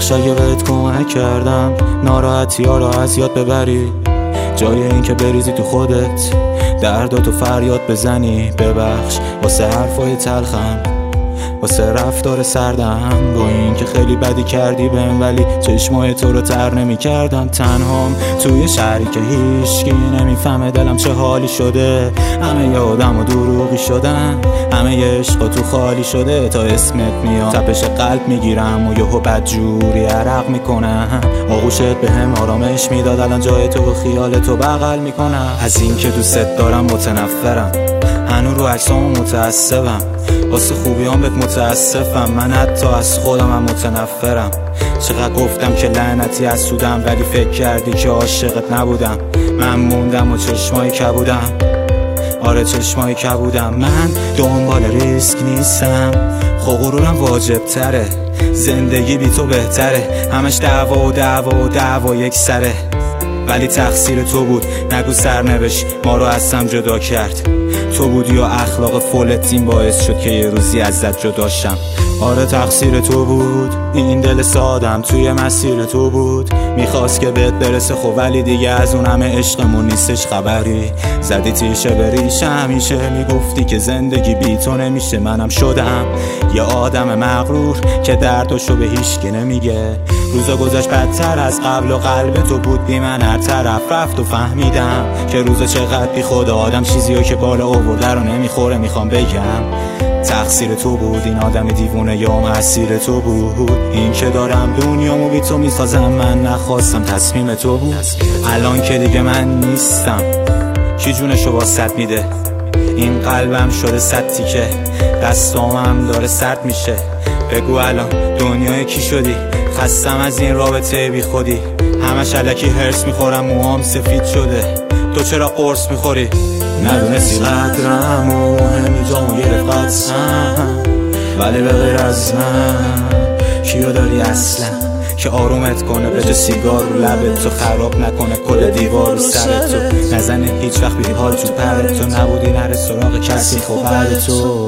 ببخش اگه بهت کمک کردم ناراحتی ها را از یاد ببری، جای این که بریزی تو خودت درداتو فریاد بزنی. ببخش واسه حرفای تلخم، واسه رفتار سردم، با این که خیلی بدی کردی بهم ولی چشمای تو رو تر نمی کردم. تنهام توی شهری که هیچکی نمیفهمه دلم چه حالی شده، همه ی آدم و دروغی شدن، همه ی عشقا تو خالی شده. تا اسمت میاد تپش قلب میگیرم و یهو بدجوری عرق میکنم. آغوشت بهم آرامش میداد، الان جای تو و خیال تو بغل میکنم. از این که دوست دارم متنفرم، هنو رو عکسامو متعصبم، واسه خوبیام بهت متاسفم. من حتی از خودم متنفرم. چقدر گفتم که لعنتی حسودم ولی فکر کردی که عاشقت نبودم. من موندم و چشمای کبودم، آره چشمای کبودم. من دنبال ریسک نیستم، خب غرورم واجب تره، زندگی بی تو بهتره. همش دعوا و دعوا و دعوا یک سره، ولی تقصیر تو بود. نگو سرنوشت ما رو از هم جدا کرد، تو بودی و اخلاق فولتین باعث شد که یه روزی ازت جدا شم. آره تقصیر تو بود، این دل سادم توی مسیر تو بود. میخواست که بهت برسه خب ولی دیگه از اون همه عشقمون نیستش خبری. زدی تیشه بریشه، همیشه میگفتی که زندگی بی تو نمیشه. منم شدم یه آدم مغرور که درداشو به هیچکی نمیگه. روزا گذشت بدتر از قبل و قلب تو بود بی من هر طرف رفت و فهمیدم که روزا چقدر بی خود آدم چیزیو که بالا آورده رو نمیخوره. میخوام بگم تقصیر تو بود، این آدم دیوونه یا مسیر تو بود. این که دارم دنیامو بی تو میسازم، من نخواستم تصمیم تو بود. الان که دیگه من نیستم، کی جونشو واسط میده؟ این قلبم شده صد تیکه، دستامم داره سرد میشه. بگو الان دنیای کی شدی؟ خستم از این رابطه بی خودی، همش الکی هرس میخورم، موهام سفید شده، تو چرا قرص میخوری؟ ندونستی قدرم و همی جامو گرفتم، ولی به غیر از من کیو داری اصلا که آرومت کنه؟ به جا سیگار رو لبت تو خراب نکنه کل دیوار رو سرت تو، نزنه هیچ وقت بی حال تو پرت تو، نبودی نره سراغ کسی خب بعد تو.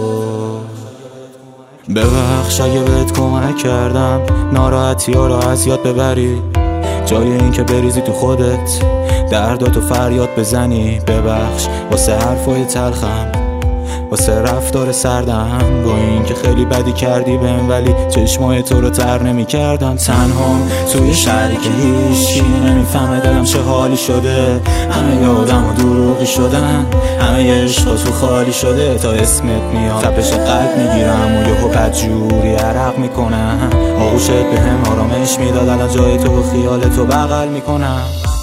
ببخش اگه بهت کمک کردم ناراحتی ها را از یاد ببری، جای این که بریزی تو خودت درداتو فریاد بزنی. ببخش واسه حرفای تلخم، واسه رفتار سردم، با این که خیلی بدی کردی بهم ولی چشمای تو رو تر نمی کردم. تنهام توی شهری که هیچکی نمیفهمه دلم چه حالی شده، همه ی آدم و دروغی شدن، همه ی عشقا تو خالی شده. تا اسمت میاد تپش قلب میگیرم و یهو بدجوری عرق میکنم. آغوشت بهم آرامش میداد، الان جای تو و خیال تو بغل میکنم.